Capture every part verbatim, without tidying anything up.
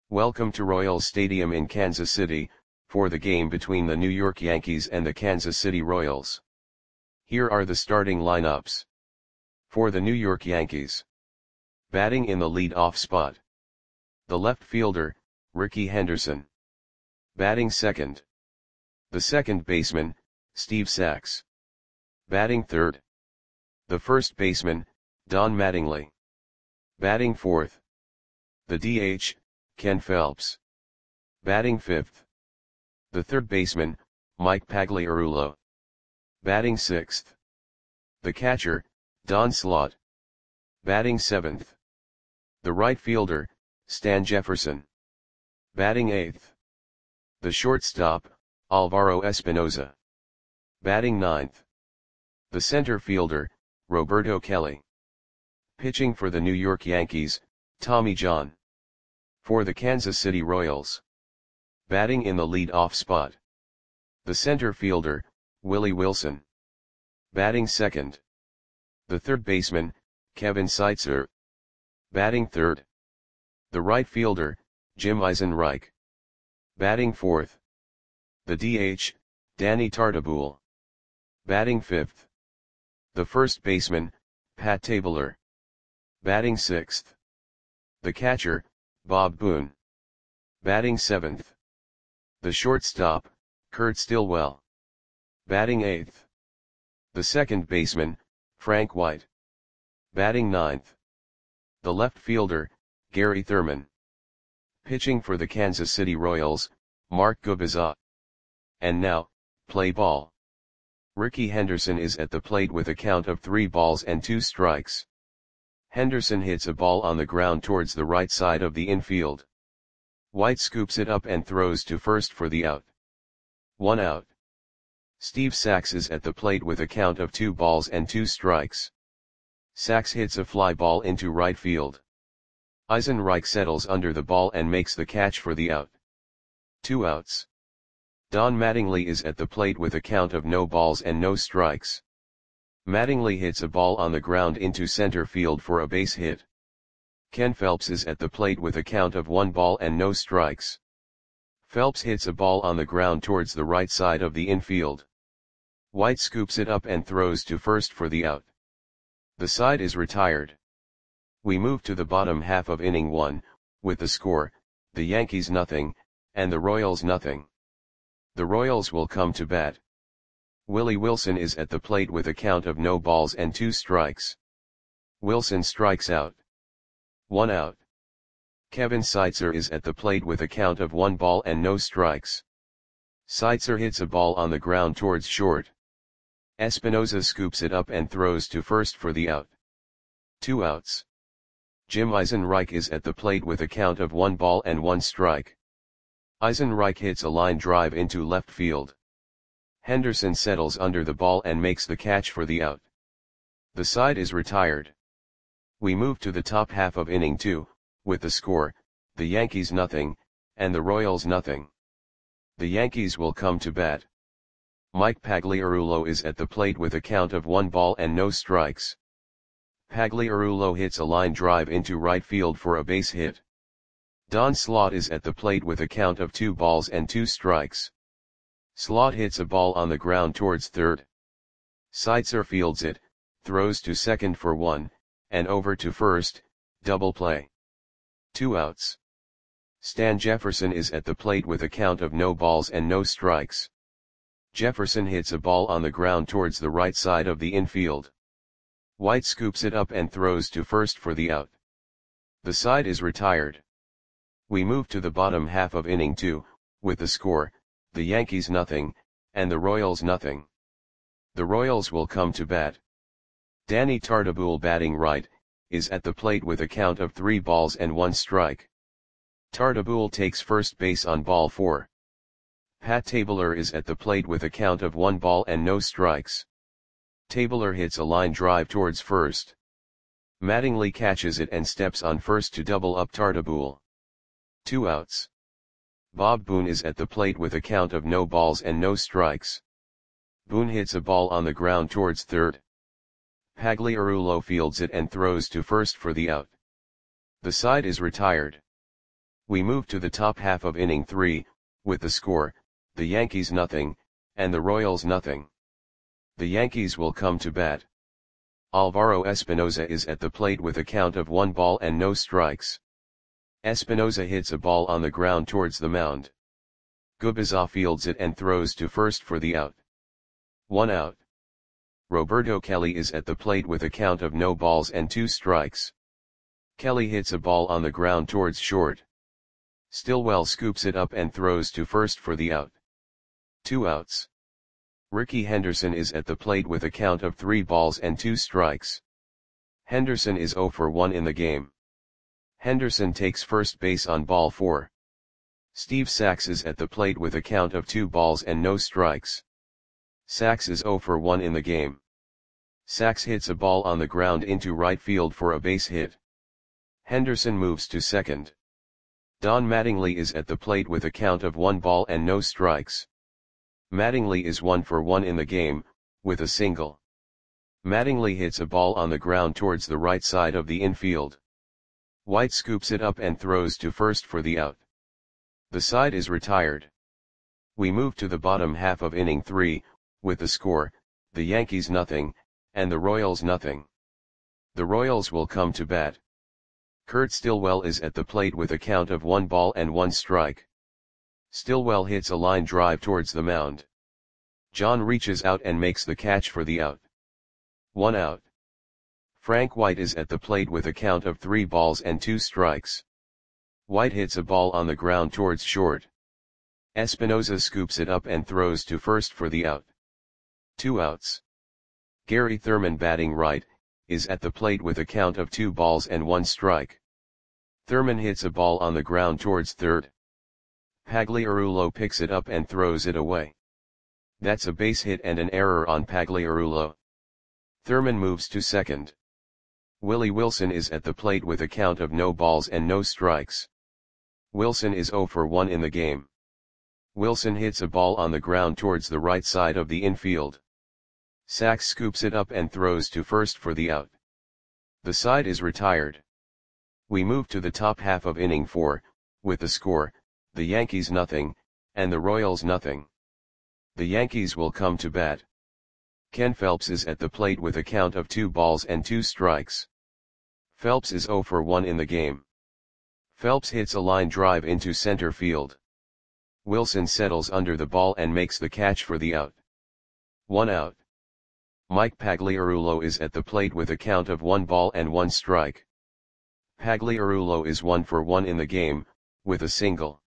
Welcome to Royals Stadium in Kansas City, for the game between the New York Yankees and the Kansas City Royals. Here are the starting lineups. For the New York Yankees. Batting in the lead-off spot. The left fielder, Rickey Henderson. Batting second. The second baseman, Steve Sax. Batting third. The first baseman, Don Mattingly. Batting fourth. The D H, Ken Phelps. Batting fifth. The third baseman, Mike Pagliarulo. Batting sixth. The catcher, Don Slaught. Batting seventh. The right fielder, Stan Jefferson. Batting eighth. The shortstop, Alvaro Espinoza. Batting ninth. The center fielder, Roberto Kelly. Pitching for the New York Yankees, Tommy John. For the Kansas City Royals. Batting in the lead-off spot. The center fielder, Willie Wilson. Batting second. The third baseman, Kevin Seitzer. Batting third. The right fielder, Jim Eisenreich. Batting fourth. The D H, Danny Tartabull. Batting fifth. The first baseman, Pat Tabler. Batting sixth. The catcher, Bob Boone. Batting seventh. The shortstop, Kurt Stillwell. Batting eighth. The second baseman, Frank White. Batting ninth. The left fielder, Gary Thurman. Pitching for the Kansas City Royals, Mark Gubicza. And now, play ball. Rickey Henderson is at the plate with a count of three balls and two strikes. Henderson hits a ball on the ground towards the right side of the infield. White scoops it up and throws to first for the out. One out. Steve Sax is at the plate with a count of two balls and two strikes. Sax hits a fly ball into right field. Eisenreich settles under the ball and makes the catch for the out. Two outs. Don Mattingly is at the plate with a count of no balls and no strikes. Mattingly hits a ball on the ground into center field for a base hit. Ken Phelps is at the plate with a count of one ball and no strikes. Phelps hits a ball on the ground towards the right side of the infield. White scoops it up and throws to first for the out. The side is retired. We move to the bottom half of inning one, with the score, the Yankees nothing, and the Royals nothing. The Royals will come to bat. Willie Wilson is at the plate with a count of no balls and two strikes. Wilson strikes out. One out. Kevin Seitzer is at the plate with a count of one ball and no strikes. Seitzer hits a ball on the ground towards short. Espinoza scoops it up and throws to first for the out. Two outs. Jim Eisenreich is at the plate with a count of one ball and one strike. Eisenreich hits a line drive into left field. Henderson settles under the ball and makes the catch for the out. The side is retired. We move to the top half of inning two, with the score, the Yankees nothing, and the Royals nothing. The Yankees will come to bat. Mike Pagliarulo is at the plate with a count of one ball and no strikes. Pagliarulo hits a line drive into right field for a base hit. Don Slaught is at the plate with a count of two balls and two strikes. Slaught hits a ball on the ground towards third. Seitzer fields it, throws to second for one, and over to first, double play. Two outs. Stan Jefferson is at the plate with a count of no balls and no strikes. Jefferson hits a ball on the ground towards the right side of the infield. White scoops it up and throws to first for the out. The side is retired. We move to the bottom half of inning two, with the score, the Yankees nothing, and the Royals nothing. The Royals will come to bat. Danny Tartabull, batting right, is at the plate with a count of three balls and one strike. Tartabull takes first base on ball four. Pat Tabler is at the plate with a count of one ball and no strikes. Tabler hits a line drive towards first. Mattingly catches it and steps on first to double up Tartabull. Two outs. Bob Boone is at the plate with a count of no balls and no strikes. Boone hits a ball on the ground towards third. Pagliarulo fields it and throws to first for the out. The side is retired. We move to the top half of inning three, with the score, the Yankees nothing, and the Royals nothing. The Yankees will come to bat. Alvaro Espinoza is at the plate with a count of one ball and no strikes. Espinoza hits a ball on the ground towards the mound. Gubizza fields it and throws to first for the out. One out. Roberto Kelly is at the plate with a count of no balls and two strikes. Kelly hits a ball on the ground towards short. Stillwell scoops it up and throws to first for the out. Two outs. Ricky Henderson is at the plate with a count of three balls and two strikes. Henderson is zero for one in the game. Henderson takes first base on ball four. Steve Sax is at the plate with a count of two balls and no strikes. Sax is zero for one in the game. Sax hits a ball on the ground into right field for a base hit. Henderson moves to second. Don Mattingly is at the plate with a count of one ball and no strikes. Mattingly is one for one in the game, with a single. Mattingly hits a ball on the ground towards the right side of the infield. White scoops it up and throws to first for the out. The side is retired. We move to the bottom half of inning three, with the score, the Yankees nothing, and the Royals nothing. The Royals will come to bat. Kurt Stillwell is at the plate with a count of one ball and one strike. Stillwell hits a line drive towards the mound. John reaches out and makes the catch for the out. One out. Frank White is at the plate with a count of three balls and two strikes. White hits a ball on the ground towards short. Espinoza scoops it up and throws to first for the out. Two outs. Gary Thurman, batting right, is at the plate with a count of two balls and one strike. Thurman hits a ball on the ground towards third. Pagliarulo picks it up and throws it away. That's a base hit and an error on Pagliarulo. Thurman moves to second. Willie Wilson is at the plate with a count of no balls and no strikes. Wilson is zero for one in the game. Wilson hits a ball on the ground towards the right side of the infield. Sax scoops it up and throws to first for the out. The side is retired. We move to the top half of inning four, with the score, the Yankees nothing, and the Royals nothing. The Yankees will come to bat. Ken Phelps is at the plate with a count of two balls and two strikes. Phelps is zero for one in the game. Phelps hits a line drive into center field. Wilson settles under the ball and makes the catch for the out. One out. Mike Pagliarulo is at the plate with a count of one ball and one strike. Pagliarulo is one for one in the game, with a single.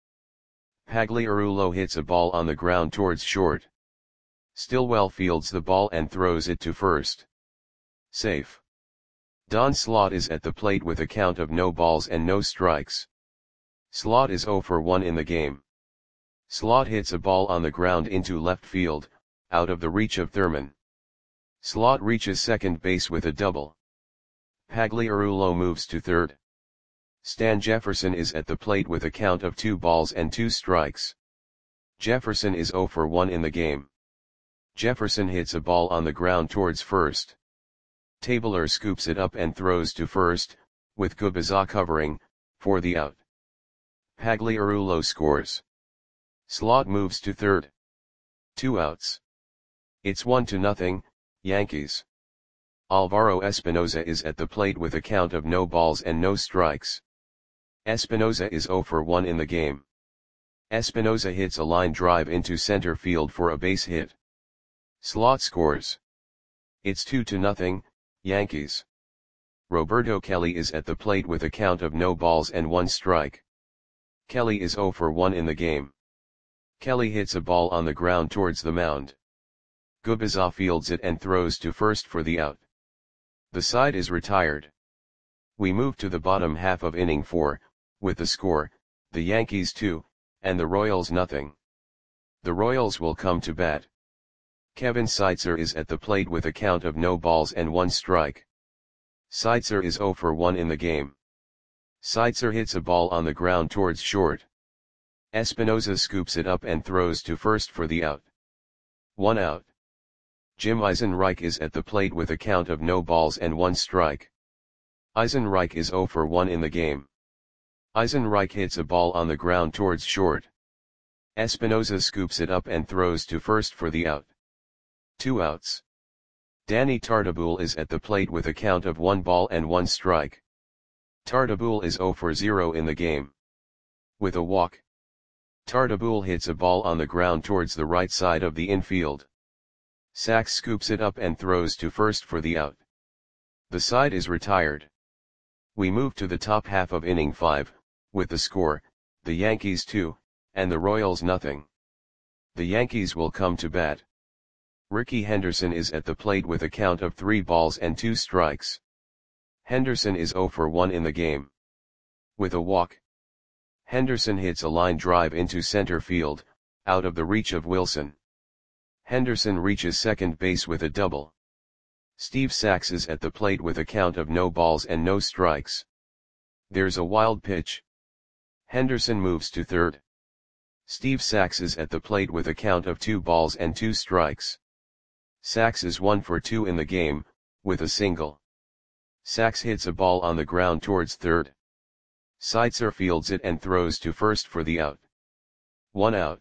Pagliarulo hits a ball on the ground towards short. Stillwell fields the ball and throws it to first. Safe. Don Slaught is at the plate with a count of no balls and no strikes. Slaught is zero for one in the game. Slaught hits a ball on the ground into left field, out of the reach of Thurman. Slaught reaches second base with a double. Pagliarulo moves to third. Stan Jefferson is at the plate with a count of two balls and two strikes. Jefferson is zero for one in the game. Jefferson hits a ball on the ground towards first. Tabler scoops it up and throws to first, with Gubizza covering, for the out. Pagliarulo scores. Slaught moves to third. Two outs. It's one to nothing, Yankees. Alvaro Espinoza is at the plate with a count of no balls and no strikes. Espinoza is zero for one in the game. Espinoza hits a line drive into center field for a base hit. Slaught scores. It's two to nothing, Yankees. Roberto Kelly is at the plate with a count of no balls and one strike. Kelly is zero for one in the game. Kelly hits a ball on the ground towards the mound. Gubizza fields it and throws to first for the out. The side is retired. We move to the bottom half of inning four, with the score, the Yankees two, and the Royals nothing. The Royals will come to bat. Kevin Seitzer is at the plate with a count of no balls and one strike. Seitzer is zero for one in the game. Seitzer hits a ball on the ground towards short. Espinoza scoops it up and throws to first for the out. One out. Jim Eisenreich is at the plate with a count of no balls and one strike. Eisenreich is zero for one in the game. Eisenreich hits a ball on the ground towards short. Espinoza scoops it up and throws to first for the out. Two outs. Danny Tartabull is at the plate with a count of one ball and one strike. Tartabull is zero for zero in the game. With a walk, Tartabull hits a ball on the ground towards the right side of the infield. Sachs scoops it up and throws to first for the out. The side is retired. We move to the top half of inning five, with the score, the Yankees two, and the Royals nothing. The Yankees will come to bat. Rickey Henderson is at the plate with a count of three balls and two strikes. Henderson is zero for one in the game. With a walk, Henderson hits a line drive into center field, out of the reach of Wilson. Henderson reaches second base with a double. Steve Sachs is at the plate with a count of no balls and no strikes. There's a wild pitch. Henderson moves to third. Steve Sachs is at the plate with a count of two balls and two strikes. Sachs is one for two in the game, with a single. Sachs hits a ball on the ground towards third. Seitzer fields it and throws to first for the out. One out.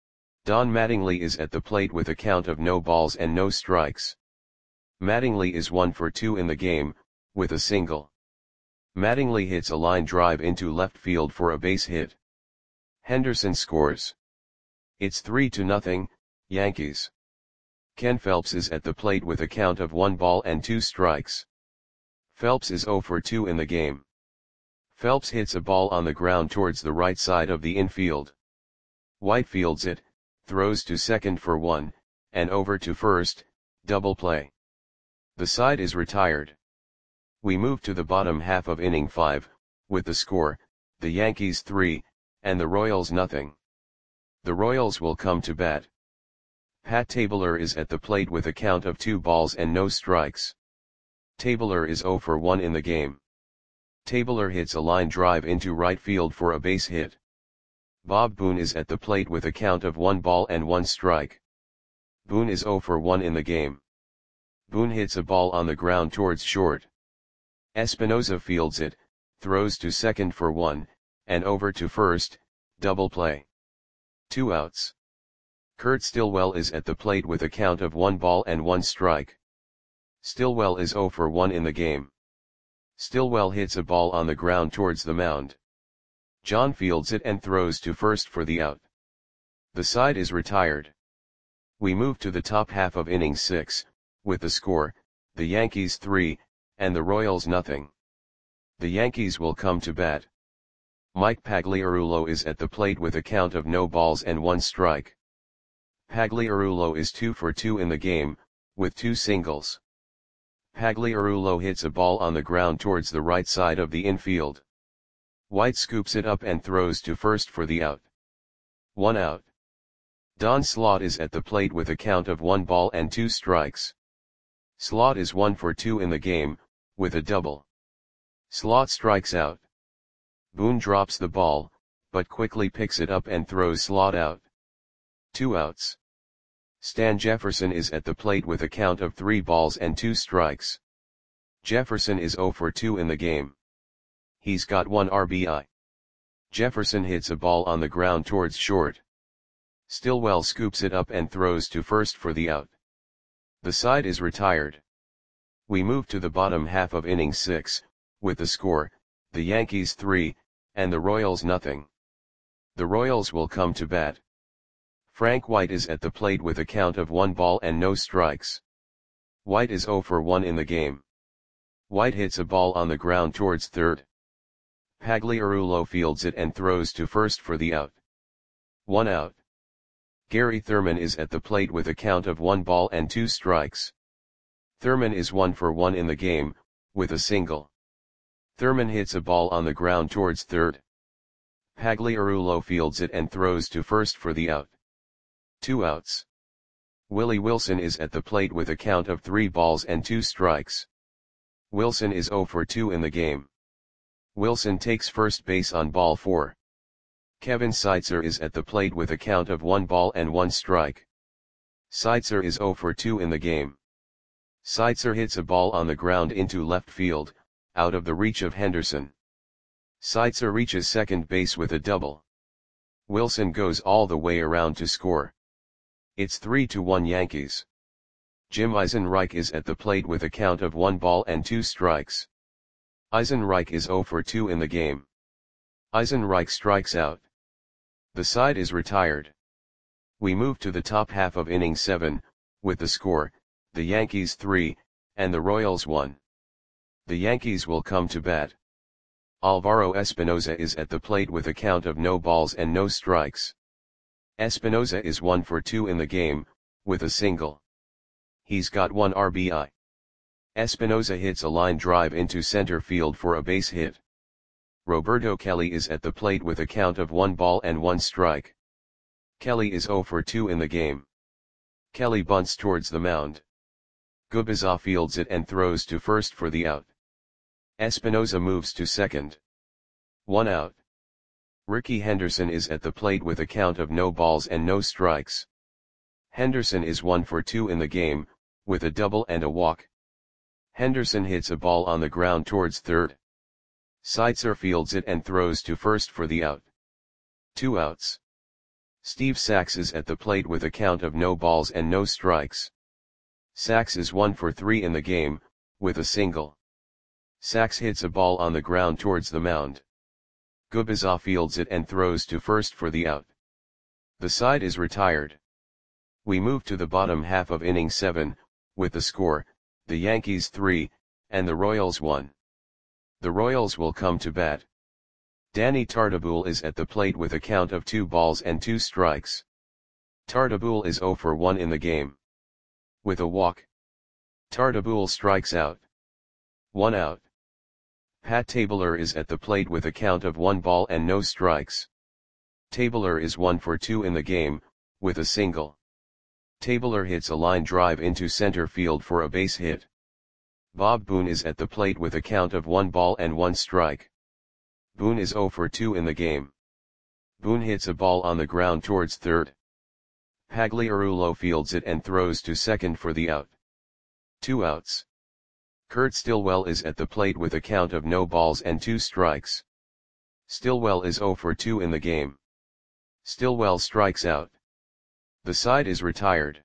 Don Mattingly is at the plate with a count of no balls and no strikes. Mattingly is one for two in the game, with a single. Mattingly hits a line drive into left field for a base hit. Henderson scores. It's three to nothing, Yankees. Ken Phelps is at the plate with a count of one ball and two strikes. Phelps is zero for two in the game. Phelps hits a ball on the ground towards the right side of the infield. White fields it, throws to second for one, and over to first, double play. The side is retired. We move to the bottom half of inning five, with the score, the Yankees three, and the Royals nothing. The Royals will come to bat. Pat Tabler is at the plate with a count of two balls and no strikes. Tabler is zero for one in the game. Tabler hits a line drive into right field for a base hit. Bob Boone is at the plate with a count of one ball and one strike. Boone is zero for one in the game. Boone hits a ball on the ground towards short. Espinoza fields it, throws to second for one, and over to first, double play. Two outs. Kurt Stillwell is at the plate with a count of one ball and one strike. Stillwell is zero for one in the game. Stillwell hits a ball on the ground towards the mound. John fields it and throws to first for the out. The side is retired. We move to the top half of inning six, with the score, the Yankees three, and the Royals nothing. The Yankees will come to bat. Mike Pagliarulo is at the plate with a count of no balls and one strike. Pagliarulo is two for two in the game, with two singles. Pagliarulo hits a ball on the ground towards the right side of the infield. White scoops it up and throws to first for the out. One out. Don Slaught is at the plate with a count of one ball and two strikes. Slaught is one for two in the game, with a double. Slaught strikes out. Boone drops the ball, but quickly picks it up and throws Slaught out. Two outs. Stan Jefferson is at the plate with a count of three balls and two strikes. Jefferson is zero for two in the game. He's got one R B I. Jefferson hits a ball on the ground towards short. Stillwell scoops it up and throws to first for the out. The side is retired. We move to the bottom half of inning six, with the score, the Yankees three, and the Royals nothing. The Royals will come to bat. Frank White is at the plate with a count of one ball and no strikes. White is zero for one in the game. White hits a ball on the ground towards third. Pagliarulo fields it and throws to first for the out. One out. Gary Thurman is at the plate with a count of one ball and two strikes. Thurman is one for one in the game, with a single. Thurman hits a ball on the ground towards third. Pagliarulo fields it and throws to first for the out. Two outs. Willie Wilson is at the plate with a count of three balls and two strikes. Wilson is zero for two in the game. Wilson takes first base on ball four. Kevin Seitzer is at the plate with a count of one ball and one strike. Seitzer is zero for two in the game. Seitzer hits a ball on the ground into left field, out of the reach of Henderson. Seitzer reaches second base with a double. Wilson goes all the way around to score. It's three to one Yankees. Jim Eisenreich is at the plate with a count of one ball and two strikes. Eisenreich is zero for two in the game. Eisenreich strikes out. The side is retired. We move to the top half of inning seven, with the score, the Yankees three, and the Royals one. The Yankees will come to bat. Alvaro Espinoza is at the plate with a count of no balls and no strikes. Espinoza is one for two in the game, with a single. He's got one R B I. Espinoza hits a line drive into center field for a base hit. Roberto Kelly is at the plate with a count of one ball and one strike. Kelly is zero for two in the game. Kelly bunts towards the mound. Gubicza fields it and throws to first for the out. Espinoza moves to second. One out. Rickey Henderson is at the plate with a count of no balls and no strikes. Henderson is one for two in the game, with a double and a walk. Henderson hits a ball on the ground towards third. Seitzer fields it and throws to first for the out. Two outs. Steve Sax is at the plate with a count of no balls and no strikes. Sax is one for three in the game, with a single. Sax hits a ball on the ground towards the mound. Gubicza fields it and throws to first for the out. The side is retired. We move to the bottom half of inning seven, with the score, the Yankees three, and the Royals one. The Royals will come to bat. Danny Tartabull is at the plate with a count of two balls and two strikes. Tartabull is zero for one in the game. With a walk. Tartabull strikes out. One out. Pat Tabler is at the plate with a count of one ball and no strikes. Tabler is one for two in the game, with a single. Tabler hits a line drive into center field for a base hit. Bob Boone is at the plate with a count of one ball and one strike. Boone is zero for two in the game. Boone hits a ball on the ground towards third. Pagliarulo fields it and throws to second for the out. Two outs. Kurt Stillwell is at the plate with a count of no balls and two strikes. Stillwell is zero for two in the game. Stillwell strikes out. The side is retired.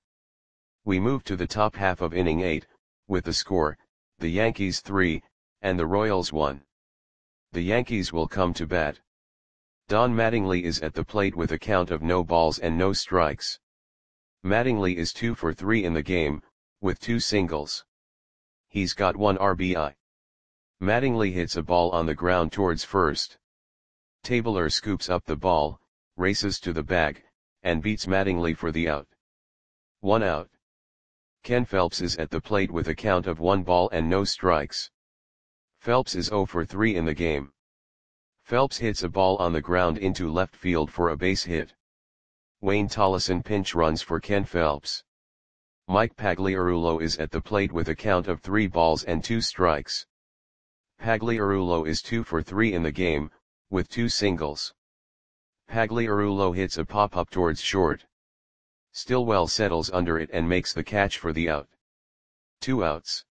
We move to the top half of inning eight, with the score, the Yankees three, and the Royals one. The Yankees will come to bat. Don Mattingly is at the plate with a count of no balls and no strikes. Mattingly is two for three in the game, with two singles. He's got one R B I. Mattingly hits a ball on the ground towards first. Tabler scoops up the ball, races to the bag, and beats Mattingly for the out. One out. Ken Phelps is at the plate with a count of one ball and no strikes. Phelps is zero for three in the game. Phelps hits a ball on the ground into left field for a base hit. Wayne Tollison pinch runs for Ken Phelps. Mike Pagliarulo is at the plate with a count of three balls and two strikes. Pagliarulo is two for three in the game, with two singles. Pagliarulo hits a pop-up towards short. Stillwell settles under it and makes the catch for the out. Two outs.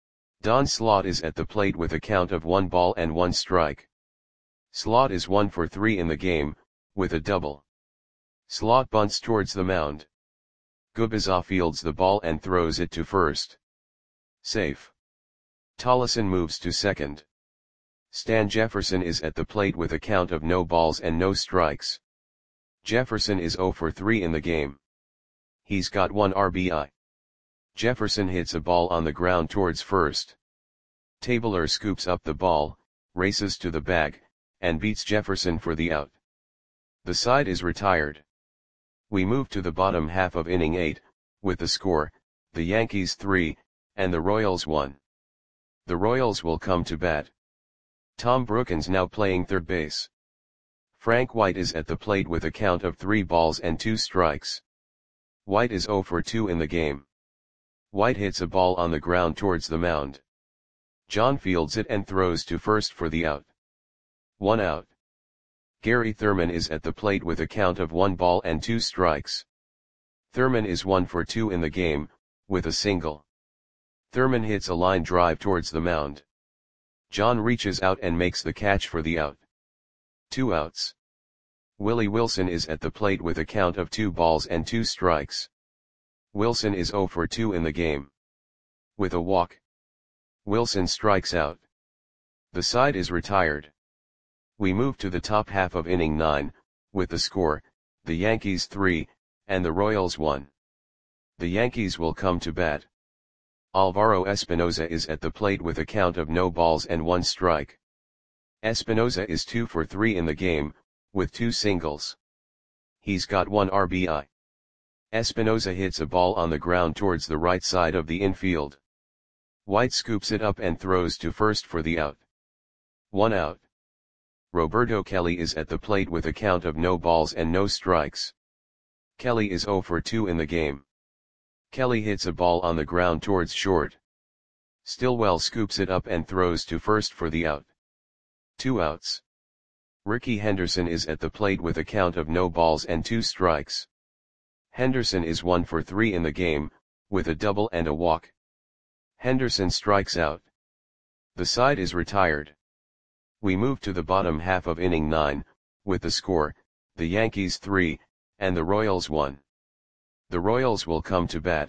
Don Slaught is at the plate with a count of one ball and one strike. Slaught is one for three in the game, with a double. Slaught bunts towards the mound. Gubicza fields the ball and throws it to first. Safe. Tollison moves to second. Stan Jefferson is at the plate with a count of no balls and no strikes. Jefferson is zero for three in the game. He's got one R B I. Jefferson hits a ball on the ground towards first. Tabler scoops up the ball, races to the bag, and beats Jefferson for the out. The side is retired. We move to the bottom half of inning eight, with the score, the Yankees three, and the Royals one. The Royals will come to bat. Tom Brookins now playing third base. Frank White is at the plate with a count of three balls and two strikes. White is zero for two in the game. White hits a ball on the ground towards the mound. John fields it and throws to first for the out. One out. Gary Thurman is at the plate with a count of one ball and two strikes. Thurman is one for two in the game, with a single. Thurman hits a line drive towards the mound. John reaches out and makes the catch for the out. Two outs. Willie Wilson is at the plate with a count of two balls and two strikes. Wilson is oh for two in the game. With a walk, Wilson strikes out. The side is retired. We move to the top half of inning nine, with the score, the Yankees three, and the Royals one. The Yankees will come to bat. Alvaro Espinoza is at the plate with a count of no balls and one strike. Espinoza is two for three in the game, with two singles. He's got one R B I. Espinoza hits a ball on the ground towards the right side of the infield. White scoops it up and throws to first for the out. One out. Roberto Kelly is at the plate with a count of no balls and no strikes. Kelly is oh for two in the game. Kelly hits a ball on the ground towards short. Stillwell scoops it up and throws to first for the out. Two outs. Ricky Henderson is at the plate with a count of no balls and two strikes. Henderson is one for three in the game, with a double and a walk. Henderson strikes out. The side is retired. We move to the bottom half of inning nine, with the score, the Yankees three, and the Royals one. The Royals will come to bat.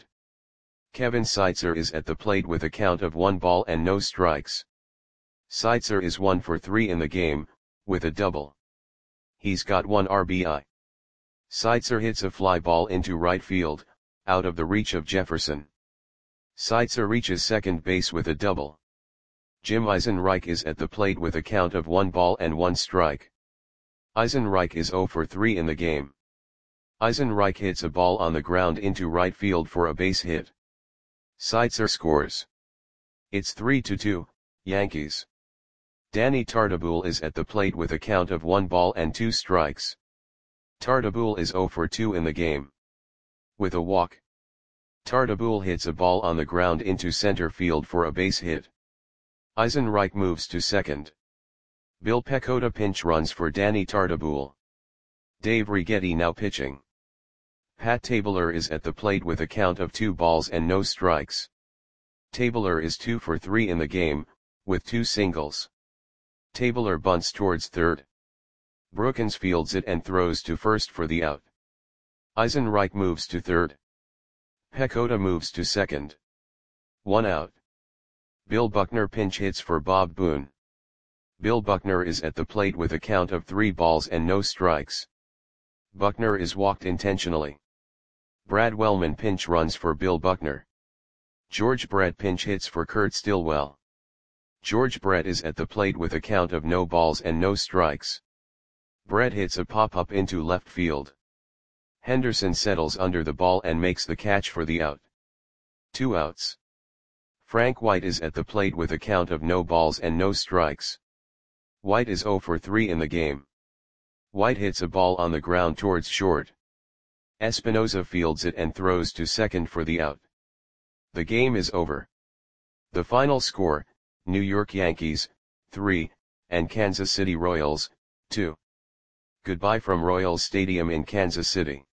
Kevin Seitzer is at the plate with a count of one ball and no strikes. Seitzer is one for three in the game, with a double. He's got one R B I. Seitzer hits a fly ball into right field, out of the reach of Jefferson. Seitzer reaches second base with a double. Jim Eisenreich is at the plate with a count of one ball and one strike. Eisenreich is oh for three in the game. Eisenreich hits a ball on the ground into right field for a base hit. Seitzer scores. It's three to two, Yankees. Danny Tartabull is at the plate with a count of one ball and two strikes. Tartabull is oh for two in the game. With a walk, Tartabull hits a ball on the ground into center field for a base hit. Eisenreich moves to second. Bill Pecota pinch runs for Danny Tartabull. Dave Righetti now pitching. Pat Tabler is at the plate with a count of two balls and no strikes. Tabler is two for three in the game, with two singles. Tabler bunts towards third. Brookins fields it and throws to first for the out. Eisenreich moves to third. Pecota moves to second. One out. Bill Buckner pinch hits for Bob Boone. Bill Buckner is at the plate with a count of three balls and no strikes. Buckner is walked intentionally. Brad Wellman pinch runs for Bill Buckner. George Brett pinch hits for Kurt Stillwell. George Brett is at the plate with a count of no balls and no strikes. Brett hits a pop-up into left field. Henderson settles under the ball and makes the catch for the out. Two outs. Frank White is at the plate with a count of no balls and no strikes. White is oh for three in the game. White hits a ball on the ground towards short. Espinoza fields it and throws to second for the out. The game is over. The final score, New York Yankees, three, and Kansas City Royals, two. Goodbye from Royals Stadium in Kansas City.